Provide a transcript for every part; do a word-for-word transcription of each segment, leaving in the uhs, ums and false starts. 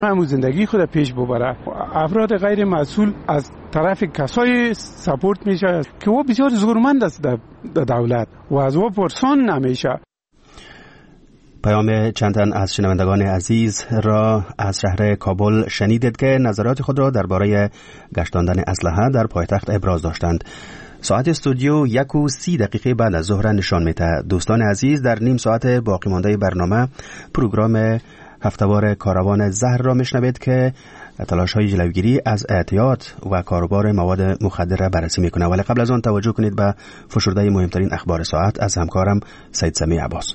همون زندگی خود پیش ببره. افراد غیر مسئول از طرف کسای سپورت میشه که او بسیار زورمند است در دولت و از او پرسان نمیشه. پیام چند تن از شنوندگان عزیز را از شهر کابل شنیدید که نظرات خود را درباره گشتاندن اسلحه در پایتخت ابراز داشتند. ساعت استودیو یک و سی دقیقه بعد از ظهر نشان میده. دوستان عزیز، در نیم ساعت باقی مانده برنامه پروگرام هفتهوار کاروان زهر را میشنوید که تلاش های جلوگیری از اعتیاد و کاروبار مواد مخدر را بررسی میکنه. ولی قبل از آن توجه کنید به فشرده مهمترین اخبار ساعت از همکارم سید سمی عباس.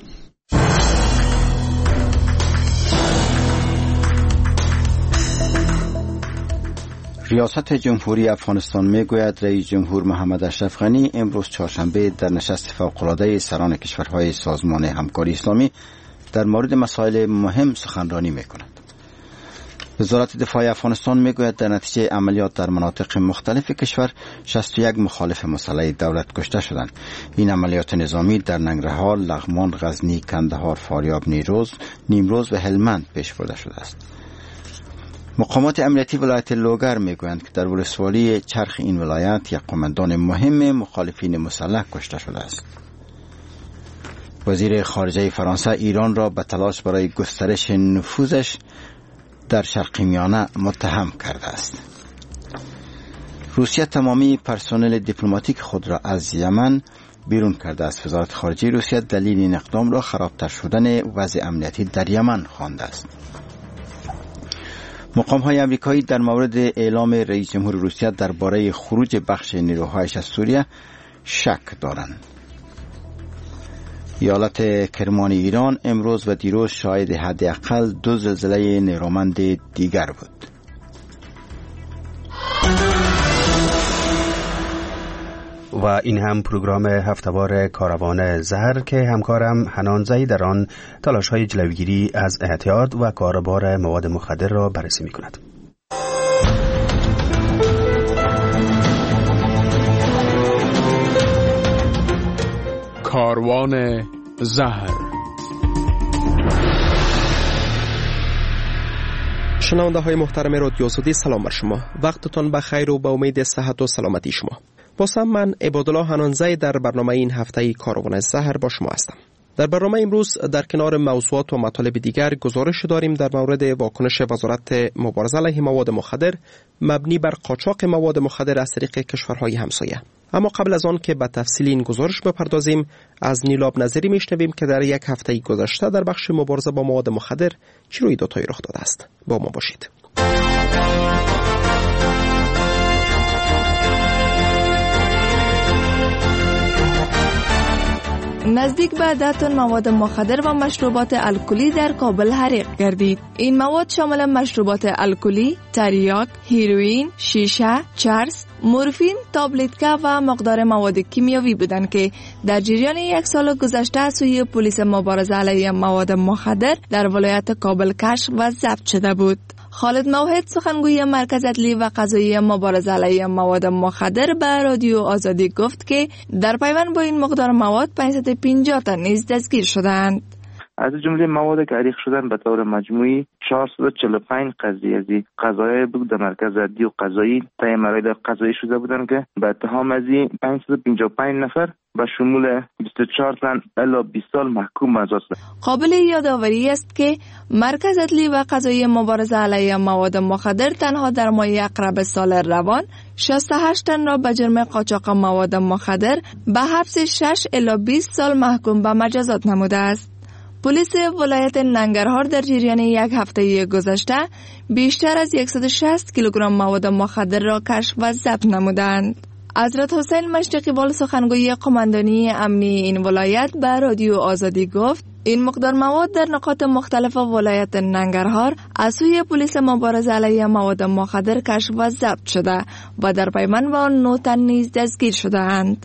ریاست جمهوری افغانستان میگوید رئیس جمهور محمد اشرف غنی امروز چهارشنبه در نشست فوق‌العاده سران کشورهای سازمان همکاری اسلامی در مورد مسائل مهم سخنرانی میکند. وزارت دفاع افغانستان میگوید در نتیجه عملیات در مناطق مختلف کشور شصت و یک مخالف مسلح دولت کشته شدند. این عملیات نظامی در ننگرهار، لغمان، غزنی، کندهار، فاریاب، نیمروز، نیمروز و هلمند پیش برده شده است. مقامات امنیتی ولایت لوگر میگویند که در ولسوالی چرخ این ولایت یک قماندان مهم مخالفین مسلح کشته شده است. وزیر خارجه فرانسه ایران را به تلاش برای گسترش نفوذش در شرق میانه متهم کرده است. روسیه تمامی پرسنل دیپلماتیک خود را از یمن بیرون کرده است. وزارت خارجه روسیه دلیل این اقدام را خرابتر شدن وضع امنیتی در یمن خوانده است. مقام‌های آمریکایی در مورد اعلام رئیس جمهور روسیه درباره خروج بخش نیروهایش از سوریه شک دارند. ایالت کرمان ایران امروز و دیروز شاهد حداقل دو زلزله نیرومند دیگر بود. و این هم پروگرام هفتهوار کاروان زهر که همکارم حنان زی در آن تلاش‌های جلوگیری از اعتیاد و کاروبار مواد مخدر را بررسی می‌کند. کاروان زهر. شنونده های محترم رادیو آزادی، سلام بر شما. وقتتان بخیر و به امید صحت و سلامتی شما. بازم من عبادالله حنانزی در برنامه این هفته کاروان زهر با شما هستم. در برنامه امروز در کنار موضوعات و مطالب دیگر گزارش داریم در مورد واکنش وزارت مبارزه علیه مواد مخدر مبنی بر قاچاق مواد مخدر از طریق کشورهای همسایه. اما قبل از آن که به تفصیل این گزارش بپردازیم، از نیلاب نظری میشنویم که در یک هفته گذشته در بخش مبارزه با مواد مخدر چه رویدادهایی رخ داده است. با ما باشید. نزدیک به ده تن مواد مخدر و مشروبات الکلی در کابل حریق گردید. این مواد شامل مشروبات الکلی، تریاک، هیروئین، شیشه، چرس، مورفین، تابلتکا و مقدار مواد کیمیاوی بودند که در جریان یک سال گذشته از سوی پلیس مبارزه علیه مواد مخدر در ولایت کابل کشف و ضبط شده بود. خالد موحد سخنگوی مرکز عدلی و قضایی مبارزه علیه مواد مخدر به رادیو آزادی گفت که در پیوند با این مقدار مواد پانصد و پنجاه تا نیز دستگیر شدند. از جمله مواد که حریق شدن به طور مجموعی چهارصد و چهل و پنج قضیه از قضایای بود در مرکز عدلی و قضایی طی مراحل قضایی شده بودند که به اتهام از پانصد و پنجاه و پنج نفر به شمول بیست و چهار تن الی بیست سال محکوم مجاز شد. قابل یادآوری است که مرکز عدلی و قضایی مبارزه علیه مواد مخدر تنها در ماه اقرب سال روان شصت و هشت تن را به جرم قاچاق مواد مخدر به حبس شش الی بیست سال محکوم به مجازات نموده است. پلیس ولایت ننگرهار در جریان یک هفته گذشته بیشتر از صد و شصت کیلوگرم مواد مخدر را کشف و ضبط نمودند. حضرت حسین مشرقی وال سخنگوی قماندانی امنی این ولایت به رادیو آزادی گفت این مقدار مواد در نقاط مختلف ولایت ننگرهار از سوی پلیس مبارزه علیه مواد مخدر کشف و ضبط شده و در پیوند با آن نه تن نیز دستگیر شده‌اند.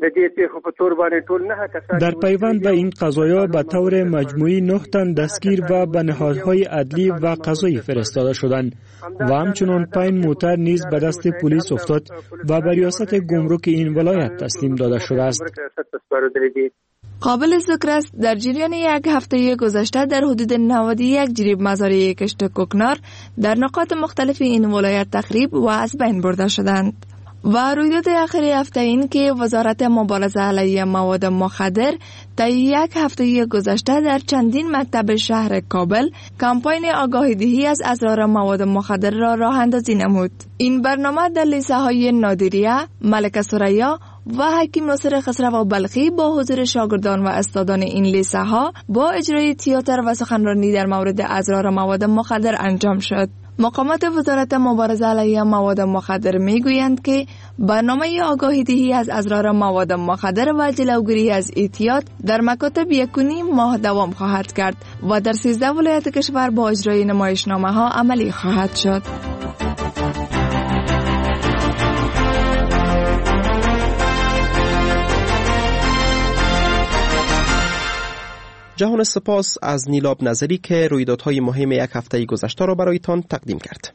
در پیوند به این قضایا به طور مجموعی نه تن دستگیر و به نهادهای عدلی و قضایی فرستاده شدند و همچنان پنج موتر نیز به دست پلیس افتاد و به ریاست گمرک این ولایت تسلیم داده شده است. قابل ذکر است در جریان یک هفته گذشته در حدود نود و یک جریب مزارع کشت کوکنار در نقاط مختلف این ولایت تخریب و از بین برده شدند. و رویداد اخیر هفته این که وزارت مبارزه علیه مواد مخدر طی یک هفته گذشته در چندین مکتب شهر کابل کمپاین آگاهی دهی از اضرار مواد مخدر را راه اندازی نمود. این برنامه در لیسه های نادریه، ملکه ثریا و حکیم ناصر خسرو بلخی با حضور شاگردان و استادان این لیسه ها با اجرای تئاتر و سخنرانی در مورد اضرار مواد مخدر انجام شد. مقامات وزارت مبارزه علیه مواد مخدر میگویند که برنامه آگاهی دهی از اضرار مواد مخدر و جلوگیری از اعتیاد در مکاتب یک و نیم ماه دوام خواهد کرد و در سیزده ولایت کشور با اجرای نمایشنامه ها عملی خواهد شد. جهان سپاس از نیلاب نظری که رویدادهای مهم یک هفته گذشته را برایتان تقدیم کرد.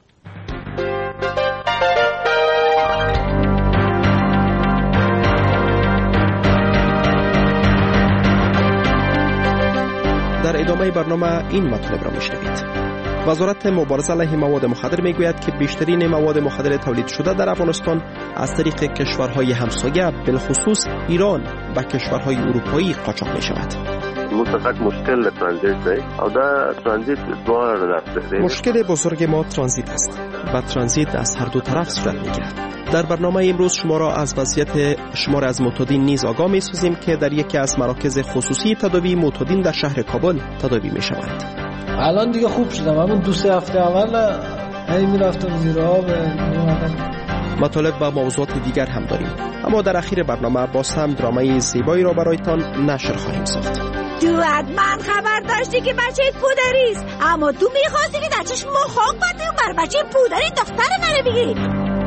در ادامه برنامه این مطلب را میشنوید. وزارت مبارزه علیه مواد مخدر میگوید که بیشترین مواد مخدر تولید شده در افغانستان از طریق کشورهای همسایه بالخصوص ایران و کشورهای اروپایی قاچاق می شود. مطلق مشکل ترانزیت دی او دا ترانزیت دوار داره. مشکل بزرگ ما ترانزیت است و ترانزیت از هر دو طرف صورت میگیرد. در برنامه امروز شما را از وضعیت شمار از معتادین نیز آگاه می‌سازیم که در یکی از مراکز خصوصی تداوی معتادین در شهر کابل تداوی می‌شوند. الان دیگه خوب شدم. همون دو سه هفته اول هی می‌رفتم زیر آب. مطالب و موضوعات دیگر هم داریم، اما در اخیر برنامه باز هم درامای زیبایی را برایتان نشر خواهیم ساخت. تو حتما خبر داشتی که بچه پودری است، اما تو میخواستی که دچش مخاق بدی و بر بچه پودری دختر منو بگی.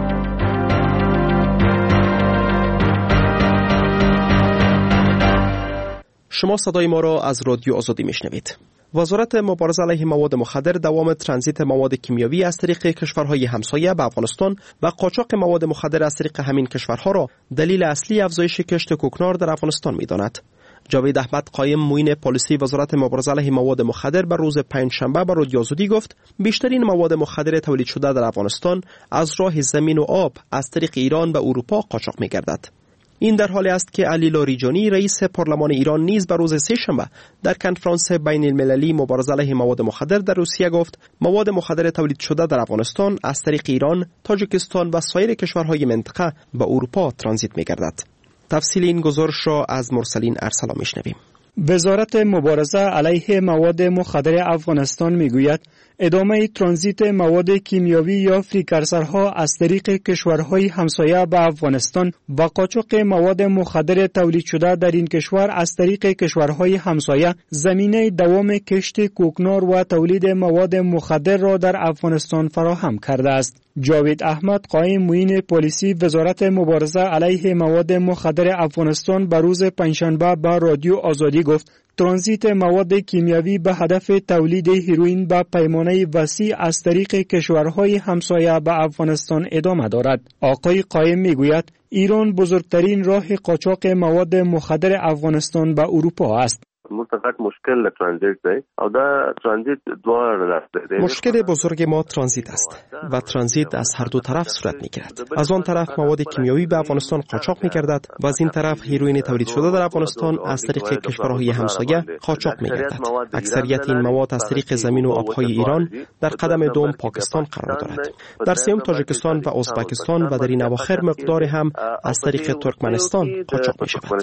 شما صدای ما را از رادیو آزادی میشنوید. وزارت مبارزه علیه مواد مخدر دوام ترانزیت مواد کیمیایی از طریق کشورهای همسایه به افغانستان و قاچاق مواد مخدر از طریق همین کشورها را دلیل اصلی افزایش کشت کوکنار در افغانستان می‌داند. جاوید احمد قایم معین پالیسی وزارت مبارزه علیه مواد مخدر بر روز پنجشنبه به رادیو آزادی گفت بیشترین مواد مخدر تولید شده در افغانستان از راه زمین و آب از طریق ایران به اروپا قاچاق می‌گردد. این در حالی است که علی لاریجانی رئیس پارلمان ایران نیز به روز سه‌شنبه در کنفرانس بین المللی مبارزه علیه مواد مخدر در روسیه گفت مواد مخدر تولید شده در افغانستان از طریق ایران، تاجیکستان و سایر کشورهای منطقه به اروپا ترانزیت می‌گردد. تفصیل این گزارش را از مرسلین ارسلا میشنویم. وزارت مبارزه علیه مواد مخدر افغانستان میگوید ادامه ترانزیت مواد کیمیاوی یا فریکرسرها از طریق کشورهای همسایه به افغانستان و قاچاق مواد مخدر تولید شده در این کشور از طریق کشورهای همسایه زمینه دوام کشت کوکنار و تولید مواد مخدر را در افغانستان فراهم کرده است. جاوید احمد قایم معین پالیسی وزارت مبارزه علیه مواد مخدر افغانستان به روز پنجشنبه به رادیو آزادی گفت ترانزیت مواد کیمیاوی به هدف تولید هیروئین به پیمانه وسیع از طریق کشورهای همسایه به افغانستان ادامه دارد. آقای قایم میگوید ایران بزرگترین راه قاچاق مواد مخدر افغانستان به اروپا است. مطلق مشکل ترانزیت دی او دا ترانزیت دوار داره. مشکل بزرگ ما ترانزیت است و ترانزیت از هر دو طرف صورت میگیرد. از آن طرف مواد کیمیایی به افغانستان قاچاق میگردد و از این طرف هیروئین تولید شده در افغانستان از طریق کشورهای همسایه قاچاق میگردد. اکثریت این مواد از طریق زمین و آبهای ایران در قدم دوم پاکستان قرار دارد. در سوم تاجیکستان و ازبکستان و در این اواخر مقدار هم از طریق ترکمنستان قاچاق میشود.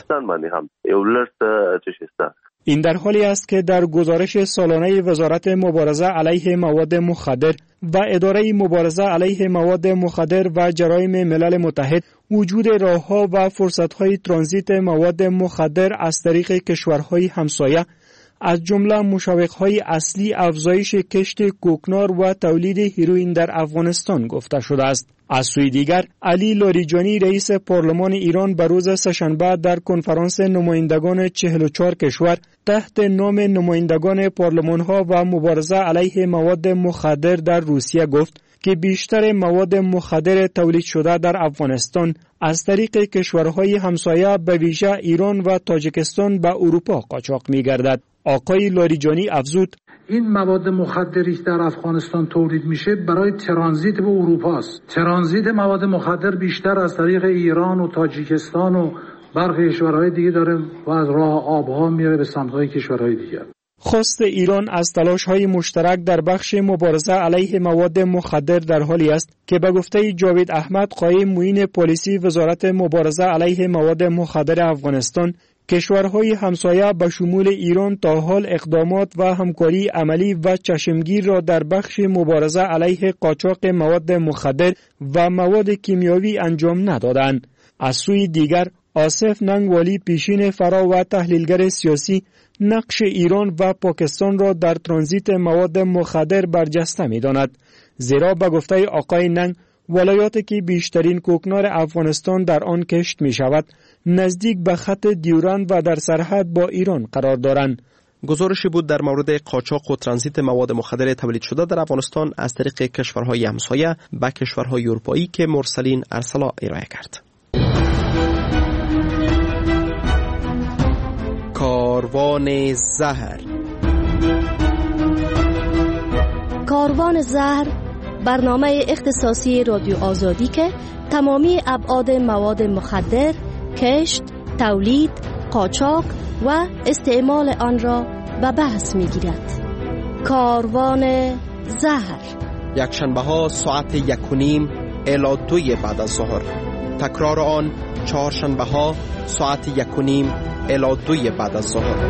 این در حالی است که در گزارش سالانه وزارت مبارزه علیه مواد مخدر و اداره مبارزه علیه مواد مخدر و جرایم ملل متحد وجود راه‌ها و فرصت‌های ترانزیت مواد مخدر از طریق کشورهای همسایه از جمله مشوق‌های اصلی افزایش کشت کوکنار و تولید هیروئین در افغانستان گفته شده است. از سوی دیگر علی لاریجانی رئیس پارلمان ایران به روز سه‌شنبه در کنفرانس نمایندگان چهل و چهار کشور تحت نام نمایندگان پارلمان‌ها و مبارزه علیه مواد مخدر در روسیه گفت که بیشتر مواد مخدر تولید شده در افغانستان از طریق کشورهای همسایه به ویژه ایران و تاجیکستان به اروپا قاچاق می‌گردد. آقای لاریجانی افزود: این مواد مخدری که در افغانستان تولید میشه برای ترانزیت به اروپا است. ترانزیت مواد مخدر بیشتر از طریق ایران و تاجیکستان و برخی کشورهای دیگه داره و از راه آبها میره به سمت‌های کشورهای دیگه. خواست ایران از تلاش‌های مشترک در بخش مبارزه علیه مواد مخدر در حالی است که به گفته جاوید احمد، قایم معین پلیسی وزارت مبارزه علیه مواد مخدر افغانستان، کشورهای همسایه به شمول ایران تا حال اقدامات و همکاری عملی و چشمگیر را در بخش مبارزه علیه قاچاق مواد مخدر و مواد کیمیاوی انجام ندادند. از سوی دیگر آصف ننگوالی، پیشین فرا و تحلیلگر سیاسی، نقش ایران و پاکستان را در ترانزیت مواد مخدر برجسته می‌داند، زیرا به گفته آقای ننگ ولایاتی که بیشترین کوکنار افغانستان در آن کشت می شود نزدیک به خط دیورند و در سرحد با ایران قرار دارند. گزارشی بود در مورد قاچاق و ترانزیت مواد مخدر تولید شده در افغانستان از طریق کشورهای همسایه به کشورهای اروپایی که مرسلین ارسلا ارائه کرد. کاروان زهر. کاروان زهر برنامه اختصاصی رادیو آزادی که تمامی ابعاد مواد مخدر، کشت، تولید، قاچاق و استعمال آن را به بحث می‌گیرد. کاروان زهر، یک شنبه ها ساعت یک و نیم الی دوی بعد از ظهر. تکرار آن چهار شنبه ها ساعت یک و نیم الی دوی بعد از ظهر.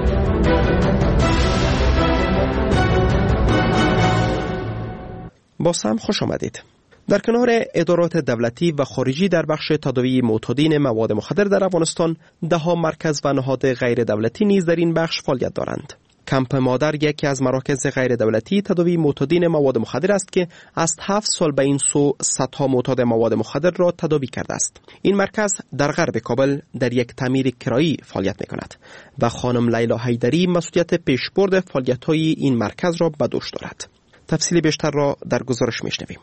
باز هم خوش آمدید. در کنار ادارات دولتی و خارجی در بخش تداوی معتادین مواد مخدر در افغانستان، ده ها مرکز و نهاد غیر دولتی نیز در این بخش فعالیت دارند. کمپ مادر یکی از مراکز غیر دولتی تداوی معتادین مواد مخدر است که از هفت سال به این سو صدها معتاد مواد مخدر را تداوی کرده است. این مرکز در غرب کابل در یک تعمیر کرایی فعالیت می‌کند و خانم لیلا حیدری مسئولیت پیشبرد فعالیت‌های این مرکز را به دوش دارد. تفصیل بیشتر را در گزارش میشنویم.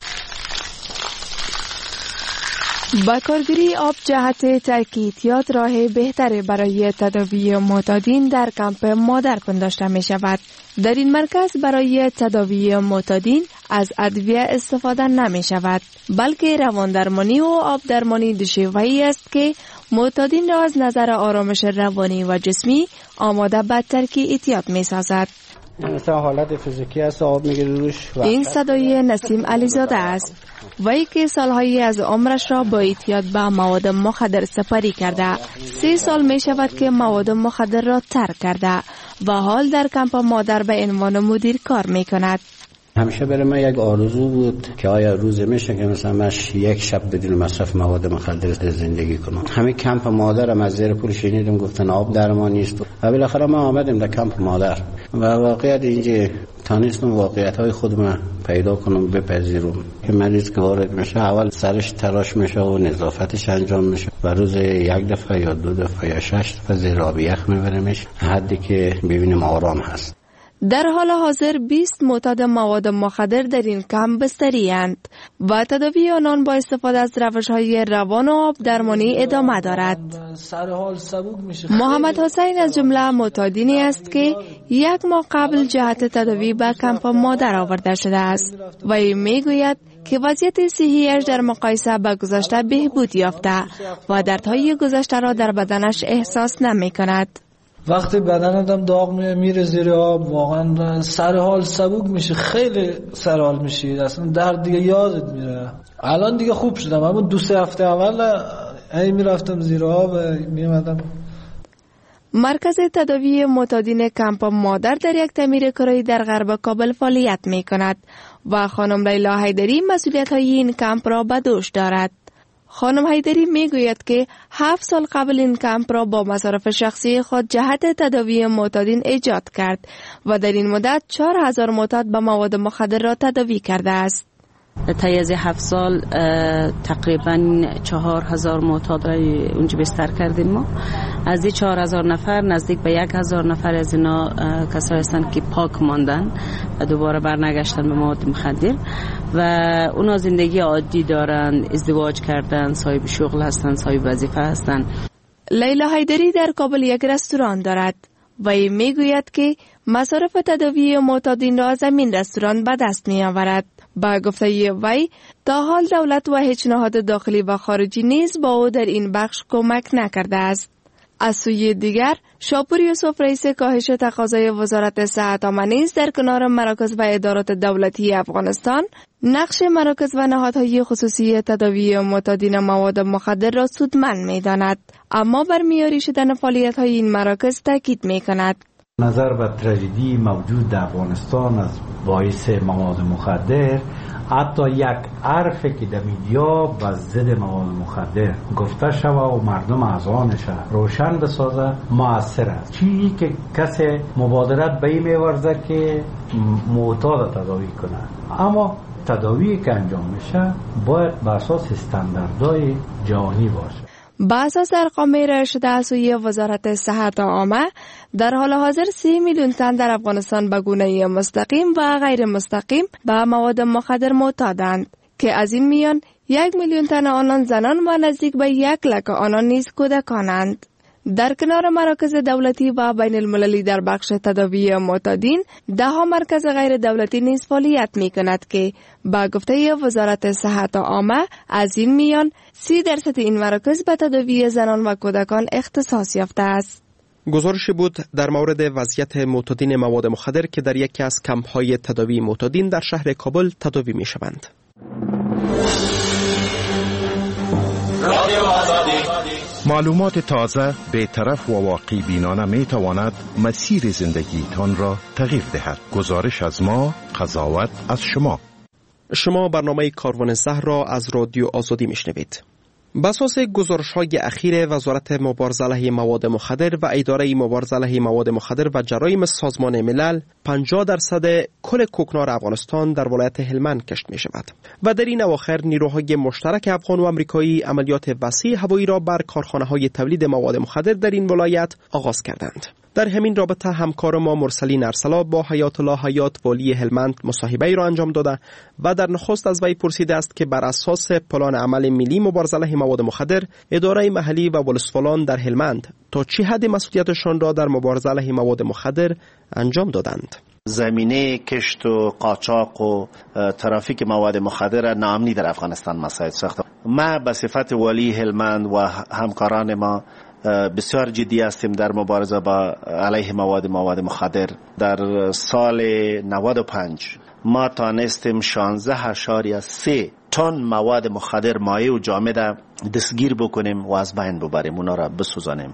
با کارگیری آب جهت تاکیدیات راه بهتر برای تداوی معتادین در کمپ مادر پنداشته می شود. در این مرکز برای تداوی معتادین از ادویه استفاده نمی شود، بلکه روان درمانی و آب درمانی دو شیوه‌ای است که معتادین را از نظر آرامش روانی و جسمی آماده به ترک اعتیاد می سازد. مثلا حالت فیزیکی است، آب میگیره روش. این صدای نسیم علیزاده است، وی که سالهایی از عمرش را با اعتیاد به مواد مخدر سپری کرده. سی سال می شود که مواد مخدر را ترک کرده و حال در کمپ مادر به عنوان مدیر کار می کند. همیشه برای من یک آرزو بود که آیا روزی میشه که مثلا من یک شب بدون مصرف مواد مخدر زندگی کنم. همین کمپ مادرم از زیر پول شنیدم گفتن آب درمانی است و بالاخره ما آمدیم در کمپ مادر و واقعیت اینجا تانستم واقعیت های خودم پیدا کنم، بپذیرم که مریض که وارد میشه اول سرش تراش میشه و نظافتش انجام میشه و روز یک دفعه یا دو دفعه یا شش دفعه زیر آب یخ میبریمش حدی که ببینیم آرام هست. در حال حاضر بیست معتاد مواد مخدر در این کمپ بستری اند و تداوی آنان با استفاده از روش‌های روان و آب درمانی ادامه دارد. محمد حسین از جمله معتادینی است که یک ماه قبل جهت تداوی به کمپ مادر آورده شده است و او میگوید که وضعیت صحیش در مقایسه با گذشته بهبود یافته و دردهای گذشته را در بدنش احساس نمی کند. وقتی بدن آدم داغ میره میره زیر آب واقعا سر حال سبک میشه، خیلی سر حال میشه، اصلا درد دیگه یادت میره. الان دیگه خوب شدم، اما دو سه هفته اول ای میرفتم زیر آب میمدم. مرکز تداوی معتادین کمپ مادر در یک تعمیر کرایی در غرب کابل فعالیت میکند و خانم لیلا حیدری مسئولیت های این کمپ را به دوش دارد. خانم حیدری میگوید که هفت سال قبل این کمپ را با مصارف شخصی خود جهت تداوی معتادین ایجاد کرد و در این مدت چهار هزار معتاد به مواد مخدر را تداوی کرده است. طی از هفت سال تقریبا چهار هزار معتاد را اونجا بستر کردیم ما. از این چهار هزار نفر نزدیک به یک هزار نفر از اینا کسایی هستند که پاک ماندن و دوباره برنگشتن به مواد مخدر و اونا زندگی عادی دارن، ازدواج کردن، صاحب شغل هستن، صاحب وظیفه هستن. لیلا حیدری در کابل یک رستوران دارد و این میگوید که مصارف تداوی معتادین را از این رستوران به دست می آورد. با گفته وی تا حال دولت و هیچ نهاد داخلی و خارجی نیز با او در این بخش کمک نکرده است. از سوی دیگر شاپور یوسف رئیس کاهش تقاضای وزارت صحت عامه نیز در کنار مراکز و ادارات دولتی افغانستان نقش مراکز و نهادهای خصوصی تداوی معتادین مواد مخدر را سودمند می‌داند، اما بر معیاری شدن فعالیت‌های این مراکز تاکید می‌کند. نظر به تراژدی موجود در افغانستان از باعث مواد مخدر، حتی یک حرفی که در میدیا به ضد مواد مخدر گفته شوه و مردم اذهانش روشن بسازه مؤثر است. چیزی که کسی مبادرت به این میورزه که معتاد تداوی کنه، اما تداوی که انجام میشه باید به اساس استانداردهای جهانی باشه. با اساس ارقام ارائه شده از سوی وزارت صحت عامه در حال حاضر سی میلیون تن در افغانستان به گونه مستقیم و غیر مستقیم به مواد مخدر معتادند که از این میان یک میلیون تن آنان زنان و نزدیک به یک لک آنان نیز کودکانند. در کنار مراکز دولتی و بین المللی در بخش تداوی معتادین ده ها مرکز غیر دولتی نیز فعالیت می کند که با گفته وزارت صحت عامه از این میان سی درصد این مراکز به تداوی زنان و کودکان اختصاص یافته است. گزارشی بود در مورد وضعیت معتادین مواد مخدر که در یکی از کمپ‌های تداوی معتادین در شهر کابل تداوی می شوند. معلومات تازه، بی‌طرف و واقعی بینانه می تواند مسیر زندگی تان را تغییر دهد. گزارش از ما، قضاوت از شما. شما برنامه کاروان زهر را از رادیو آزادی میشنوید. بر اساس گزارش‌های اخیر وزارت مبارزه علیه مواد مخدر و اداره مبارزه علیه مواد مخدر و جرایم سازمان ملل، پنجاه درصد کل کوکنار افغانستان در ولایت هلمند کشت می شود و در این اواخر نیروهای مشترک افغان و آمریکایی عملیات وسیع هوایی را بر کارخانه‌های تولید مواد مخدر در این ولایت آغاز کردند. در همین رابطه همکار ما مرسلین ارسلا با حیات الله حیات والی هلمند مصاحبه را انجام داده و در نخست از وی پرسیده است که بر اساس پلان عمل ملی مبارزه علیه مواد مخدر، اداره محلی و ولسوالیان در هلمند تا چه حد مسئولیتشان را در مبارزه علیه مواد مخدر انجام دادند. زمینه کشت و قاچاق و ترافیک مواد مخدر ناامنی در افغانستان مساعد ساخته. ما به صفت والی هلمند و همکاران ما بسیار جدی هستیم در مبارزه با علیه مواد مواد مخدر. در سال نود و پنج ما تانستیم شانزده اشاریه سه تن مواد مخدر مایع و جامد دستگیر بکنیم و از بین ببریم، اونا را بسوزانیم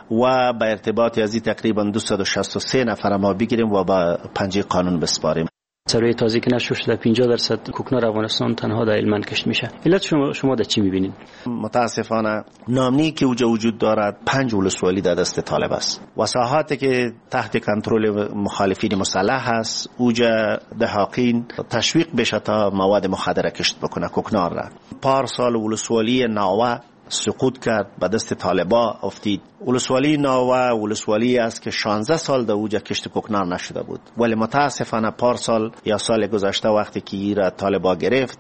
و به ارتباط ازی تقریبا دویست و شصت و سه نفر ما بگیریم و با پنجه قانون بسپاریم. سروی تازه که نشر شده پنجاه درصد کوکنار افغانستان تنها در هلمند کشت میشه. علت شما شما در چی میبینید؟ متاسفانه ناامنی که اوجا وجود دارد پنج ولسوالی در دست طالب است و ساحاتی که تحت کنترل مخالفین مسلح است اوجا دهاقین تشویق بشه تا مواد مخدر کشت بکنه کوکنار را. پارسال ولسوالی ناوه سقوط کرد، به دست طالبا افتید. ولسوالی ناوه ولسوالی است که شانزده سال در اوجا کشت کوکنار نشده بود، ولی متاسفانه پارسال یا سال گذشته وقتی که ایرا طالبا گرفت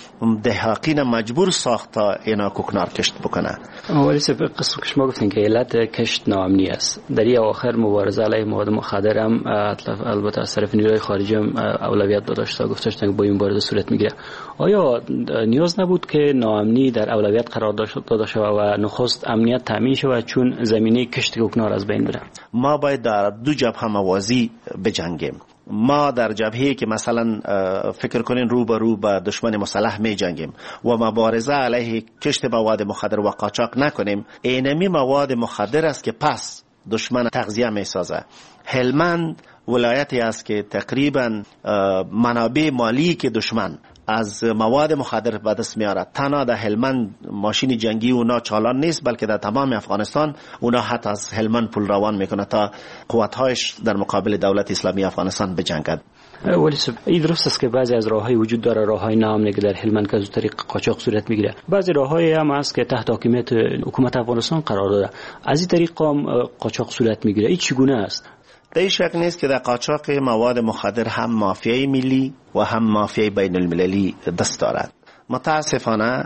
دهاقین مجبور ساخت تا اینا کوکنار کشت بکنه. ولی سبب قصه که شما گفتین که علت کشت ناامنی است، در این اواخر مبارزه علیه مواد مخدر هم البته از طرف نیروهای خارجی هم اولویت داشته، گفته شدن که با این مبارزه صورت میگیره. آیا نیاز نبود که ناامنی در اولویت قرار داده شود و نخست امنیت تامین شود چون زمینه کشت کوکنار از بین بره؟ ما باید در دو جبهه موازی بجنگیم. ما در جبهه‌ای که مثلا فکر کنین رو به رو با دشمن مسلح می جنگیم و مبارزه علیه کشت مواد مخدر و قاچاق نکنیم، اینمی مواد مخدر است که پس دشمن تغذیه می سازه. هلمند ولایتی است که تقریبا منابع مالی که دشمن از مواد مخدر به دست میاره، تنها در هلمند ماشین جنگی اونا چالان نیست، بلکه در تمام افغانستان اونا حتی از هلمند پول روان میکنه تا قوتهایش در مقابل دولت اسلامی افغانستان بجنگد. ولی این درست است که بعضی از راههای وجود داره، راههای ناامنی که در هلمند که از طریق قاچاق صورت میگیره. بعضی راههای هم هست که تحت حاکمیت حکومت افغانستان قرار داره، از این طریق هم قاچاق صورت میگیره. این چگونه است؟ در شک نیست که در قاچاق مواد مخدر هم مافیای ملی و هم مافیای بین المللی دست دارد. متاسفانه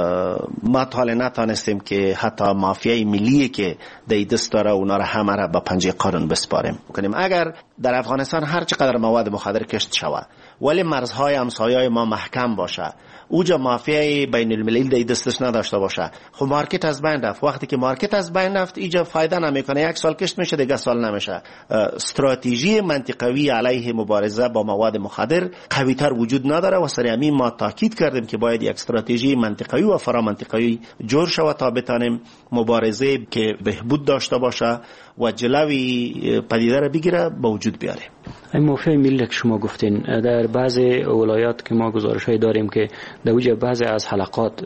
ما تا حالا نتانستیم که حتی مافیای ملی که در دست داره اونا را همه را به پنجه قانون بسپاریم کنیم. اگر در افغانستان هر چقدر مواد مخدر کشت شود ولی مرزهای همسایه‌های ما محکم باشه، اوجا مافیای بین المللی در دستش نداشته باشه، خب مارکت از بین رفت. وقتی که مارکت از بین رفت اینجا فایده نمیکنه، یک سال کشت میشه دیگه سال نمیشه. استراتژی منطقوی علیه مبارزه با مواد مخدر قوی‌تر وجود نداره و سر همین ما تاکید کردیم که باید یک استراتژی منطقوی و فرامنطقوی جور شود تا بتانیم مبارزه که بهبود داشته باشه و جلوی پدیده را بگیره به وجود بیاره. این مافیای ملی که شما گفتین، در بعضی ولایات که ما گزارش‌های داریم که در وجه بعضی از حلقات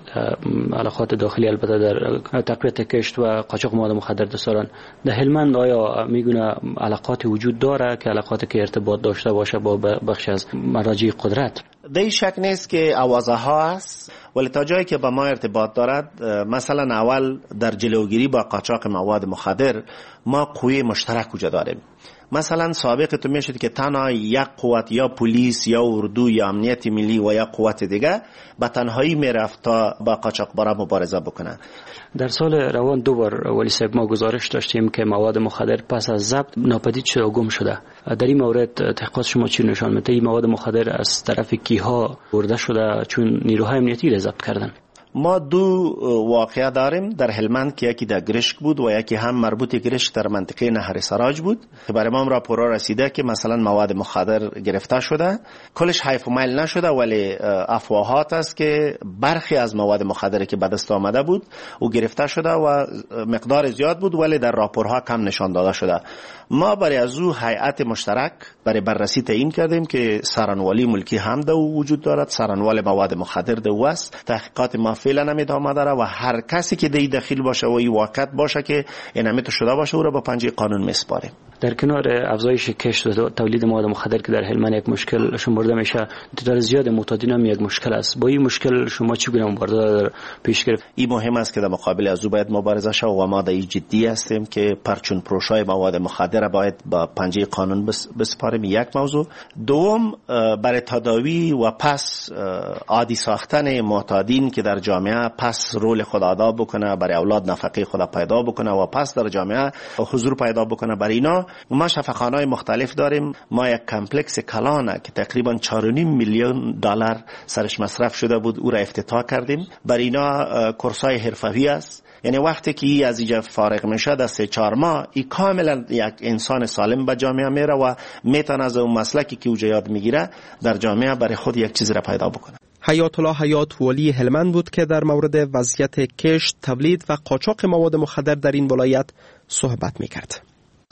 حلقات داخلی البته در تقویت کشت و قاچاق مواد مخدر دستارن، در هلمند آیا میگونه حلقات وجود داره که حلقاتی که ارتباط داشته باشه با بخش از مراجع قدرت؟ در شک نیست که آوازه ها هست، ولی تا جایی که با ما ارتباط دارد، مثلا اول در جلوگیری با قاچاق مواد مخدر ما قوه مشترک وجود داریم. مثلا سابق تو میشد که تنها یک قوت یا پلیس یا اردو یا امنیت ملی و یا قوت دیگه به تنهایی میرفت تا با قاچاقبرا مبارزه بکنه. در سال روان دو بار ولی صاحب ما گزارش داشتیم که مواد مخدر پس از ضبط ناپدید شده و گم شده. در این مورد تحقیقات شما چی نشان میده؟ این مواد مخدر از طرف کیها برده شده چون نیروهای امنیتی را ضبط کردن؟ ما دو واقعه داریم در هلمند که یکی در گرشک بود و یکی هم مربوط گرشک در منطقه نهر سراج بود که برای ما راپورا رسیده که مثلا مواد مخدر گرفته شده. کلش حیف و میل نشده ولی افواهات است که برخی از مواد مخدر که به دست آمده بود و گرفته شده و مقدار زیاد بود ولی در راپورها کم نشان داده شده. ما برای از او هیئت مشترک برای بررسی تعیین کردیم که سرانوالی ملکی هم در وجود دارد، سرانوال مواد مخدر در او است. تحقیقات ما فعلا نمی‌دامه داره و هر کسی که دی داخل باشه و این واقعیت باشه که این همیت شده باشه او را با پنجه قانون میسپاریم. در کنار افزایش کشت و تولید مواد مخدر که در هلمند یک مشکل شمرده میشه، تعداد زیاد معتادین هم یک مشکل است. با این مشکل شما چگونه مبارزه پیش گرفت؟ این مهم است که در مقابل از او باید مبارزه شه و ما در این جدی هستیم که پرچون پروشای مواد مخدر باید با پنجه قانون بسپاریم. یک موضوع. دوم، برای تداوی و پس عادی ساختن معتادین که در جامعه پس رول خود ادا بکنه، برای اولاد نفقه خود پیدا بکنه و پس در جامعه حضور پیدا بکنه، برای اینا ما شفاخانه‌های مختلف داریم. ما یک کمپلکس کلانه که تقریبا چهار و نیم میلیون دلار سرش مصرف شده بود او را افتتاح کردیم. برای اینا کورس‌های حرفه‌ای است، یعنی وقتی که از اینجا فارغ میشه در سه چهار ماه این کاملا یک انسان سالم به جامعه میره و میتونه از اون مسلکی که اوجا یاد میگیره در جامعه برای خود یک چیز را پیدا بکنه. حیات الله حیات ولی هلمند بود که در مورد وضعیت کشت، تولید و قاچاق مواد مخدر در این ولایت صحبت میکرد.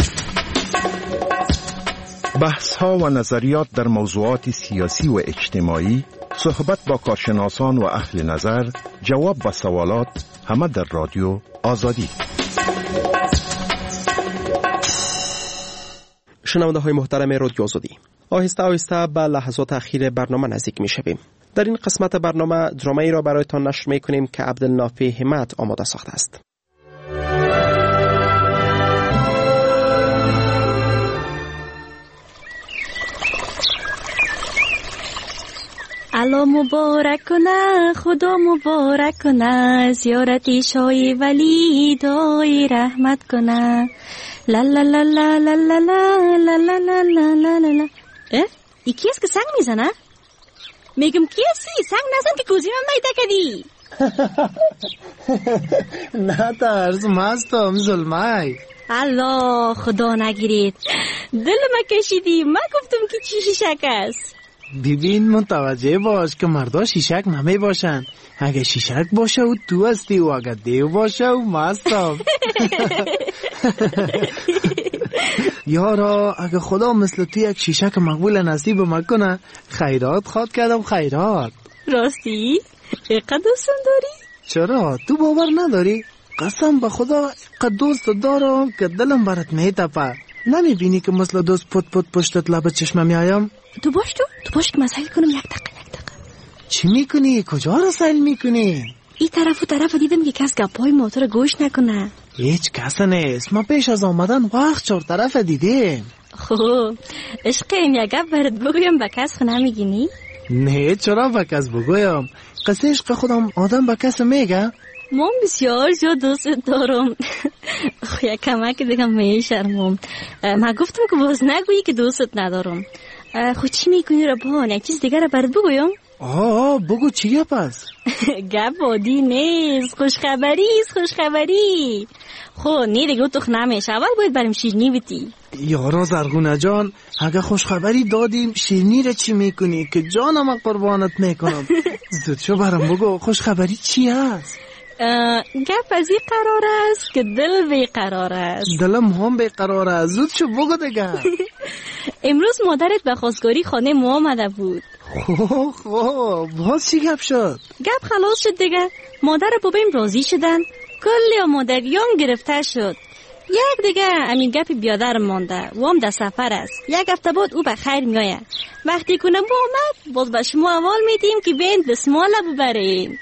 بحث ها و نظریات در موضوعات سیاسی و اجتماعی، صحبت با کارشناسان و اهل نظر، جواب به سوالات، همه در رادیو آزادی. شنونده های محترم رادیو آزادی، آهسته آهسته به لحظات اخیر برنامه نزدیک می شویم. در این قسمت برنامه درامایی را برایتان نشر می کنیم که عبدالنافع همت آماده ساخته است. الله مبارک کنه، خدا مبارک کنه، زیارتی شای ولی دای رحمت کنه. لا لا لا لا لا لا لا لا لا لا لا لا لا. اه؟ ای کی است که سنگ میزنه؟ میگم کی هستی؟ سنگ نزن که گوزی من میده کدی. نه ترس، مستم ظلمای. الله خدا نگیرید، دل ما کشیدی. من گفتم که چی شیشک است. ببین متوجه باش که مردا شیشک نمی باشن. اگه شیشک باشه و تو هستی و اگه دیو باشه و مستم. یارا اگه خدا مثل تو یک شیشک مقبول نصیب مکنه، خیرات خواد کردم. خیرات راستی؟ اقدر دوستم داری؟ چرا؟ تو باور نداری؟ قسم به خدا اقدر دوست دارم که دلم برات می تپه. نمیبینی که مثل دوست پت پت پشتت لب چشمم میایم؟ تو باش تو تو باش که مسائل کنم. یک دقیقه یک دقیقه. چی میکنی؟ کجا رو سیل میکنی؟ این طرف و طرف دیدم که کس گپای موتور گوش نکنه. هیچ کس نیست. ما پیش از آمدن وقت چهار طرف دیدیم. خب عشقم یک گپ برات بگویم به کس خو نمیگینی؟ نه چرا به کس بگویم؟ قصه عشق خودم آدم به کس میگه؟ من بسیار زیاد دوست دارم. یک کمک دیگه میشرمم. من گفتم که باز نگویی که دوستت ندارم. خود چی میکنی رو بان؟ یک چیز دیگه رو برات بگویم؟ آه بگو چیه پس؟ گپ عادی نیست. خوشخبری است خوشخبری. خب نه دیگه تو نمیشه. اول باید بریم شیرینی بدی. یارا زرگونه جان اگه خوشخبری دادیم شیرینی رو چی میکنی که جانم قربانت میکنم؟ زود شو برام بگو خوشخبری چی هست؟ گپ از این قرار است که دل بیقرار است. دلم هم بیقرار است. زود شو بگو دیگه. امروز مادرت به خواستگاری خانه ما آمده بود. خواه خواه باز چی گپ شد؟ گپ خلاص شد دیگه. مادر بابایم راضی شدن. کلی آمادگیام گرفته شد. یک دیگه امین گپی بیادر مانده و هم در سفر است. یک هفته بعد او به خیر میآید. وقتی کنم با آمد باز به شما اول میدیم که بین دسمال ببریم.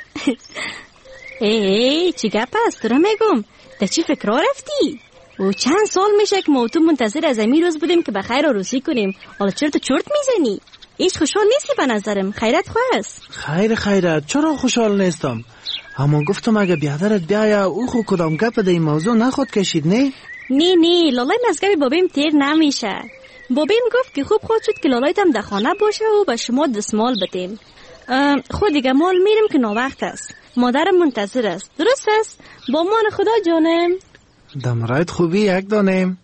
ای چی گپ است تو را میگم؟ در چی فکر رفتی؟ و چند سال میشه که ما تو منتظر از این روز بودیم که به خیر عروسی کنیم. حالا چرا تو چرت میزنی؟ هیچ خوشحال نیستی به نظرم. خیرت خواست. خیر خیرت چرا خوشحال نیستم؟ اما گفتم اگه بیادرت بیاید او خود کدام گپ در این موضوع نخود کشید نه؟ نه نه لالای مزگبی بابیم تیر نمیشه. بابیم گفت که خوب خود شد که لالایتم در خانه باشه و به شما دستمال بدیم. خود دیگه مال میرم که ناوقت است. مادرم منتظر است. درست است؟ با مان خدا جانم. دمرایت خوبی یک دانم.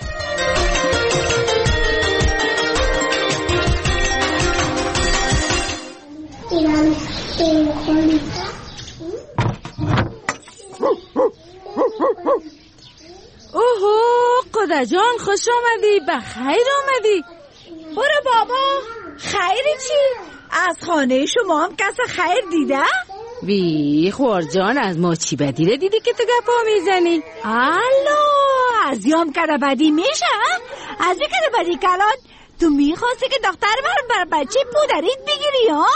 اوهو قدر جان خوش آمدی. بخیر آمدی. برو بابا. خیری چی؟ از خانه شما هم کس خیر دیده؟ بی خوار جان از ما چی بدیره دیدی که تو گپا میزنی؟ الو از یام کده بدی میشه؟ از این کده بدی کلان تو میخواستی که دختر بر بر بچه پودریت بگیری ها؟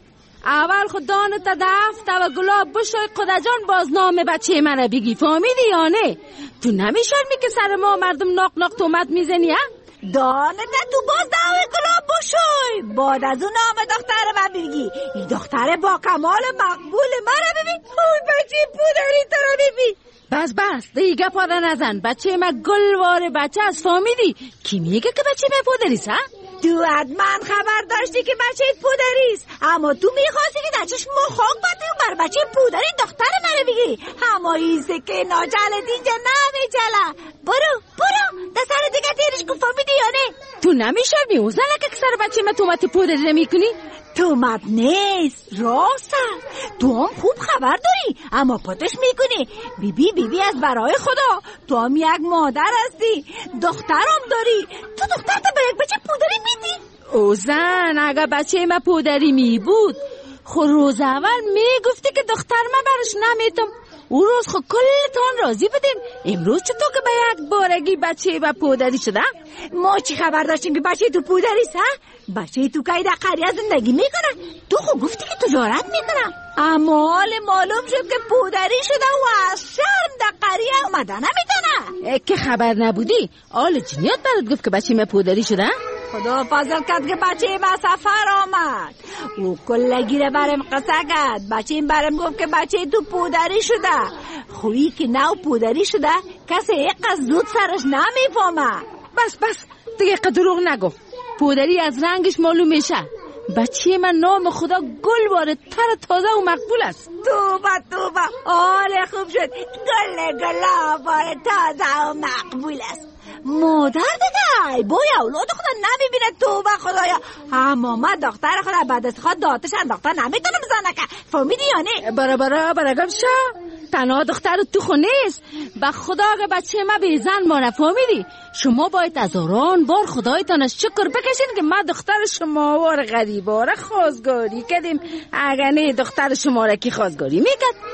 اول خودانو تا دفت و گلاب بشوی قدر جان باز نام بچه منو بگی. فهمیدی یا نه؟ تو نمیشرمی که سر ما مردم ناق ناق تومت میزنی ها؟ دانه تو باز دعوه گلاب بشوی بعد از اون نام دختر من بگی. این دختر با کمال مقبول مرا ببین. اون بچه پودری تو رو ببین. بس بس دیگه پاده نزن. بچه من گلوار بچه از. فهمیدی؟ کی میگه که بچه من پودریست ها؟ تو حتما خبر داشتی که بچه پودریست اما تو میخواستی که در چشم مخاک باتی و بر بچه پودری دختر منو بگیری. اما ایسه که ناجل دیجه نمیجله. برو برو در سر دیگه تیرش کن. فهمیدی یا نه؟ تو نمیشرمی او زنه که سر بچه من تومت پودری نمیکنی؟ تومت نیست راست. تو هم خوب خبر داری اما پتش میکنی. بیبی بیبی از برای خدا. تو هم یک مادر هستی. دخترم داری. تو دختر تا به یک بچه پودری میدی؟ او زن اگه بچه من پودری می بود خود روز اول میگفتی که دختر من برش نمیتم. او روز خود کلتان راضی بدین. امروز چطور که به یک بارگی بچه و پودری شده؟ ما چی خبر داشتیم که بچه تو پودریست ها؟ بچه تو که در قریه زندگی میکنه. تو خود گفتی که تجارت میکنه اما حال معلوم شد که پودری شده و از شرم در قریه اومده نمیتونه. که خبر نبودی؟ آل جنیات برات گفت که بچه من پودری شده؟ خدا فضل کرد که بچه ما سفر آمد. او کلگی رو برم قصه کرد. بچه این برم گفت که بچه تو پودری شده. خویی که نو پودری شده کسی یک از زود سرش نمیفهمه. بس بس دیگه قدروغ نگو. پودری از رنگش معلوم میشه. بچه من نام خدا گل واره تر تازه و مقبول است. توبه توبه آره خوب شد. گل گلاب واره تازه و مقبول است. مادر دیگه بای اولاد خدا نمیبینه. توبه خدایا. اما من دختر خدا بعد از خود داتش انداخته نمیتونم بزنه که. فهمیدی یا نه؟ برا برا برا گم شا. تنها دختر تو خونه است. به خدا اگه بچه ما به زن ما نفهمیدی شما باید از آران بار خدایتان شکر بکشین که ما دختر شما وار غریبا را خواستگاری کردیم. اگه نه دختر شما را کی خواستگاری میکرد؟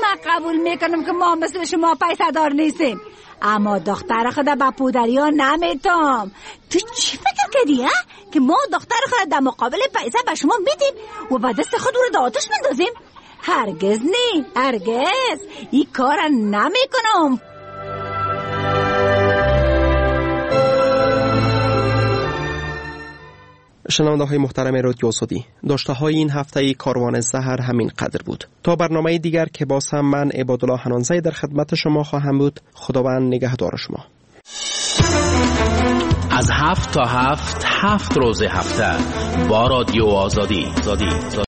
من قبول میکنم که ما مثل شما پیسه دار نیستیم، اما دختر خدا با پودری ها نمیتم. تو چی فکر کردی ها؟ که ما دختر خدا در مقابل پیسه به شما میدیم و با دست خود رو در آتش مندازیم؟ هرگز نی، هرگز این کار نمیکنم. شنونده های محترم رادیو آزادی، داشته های این هفته کاروان زهر همین قدر بود. تا برنامه دیگر که باز هم من عبادالله حنانزی در خدمت شما خواهم بود. خداوند نگهدار شما. از هفت تا هفت هفت روز هفته با رادیو آزادی.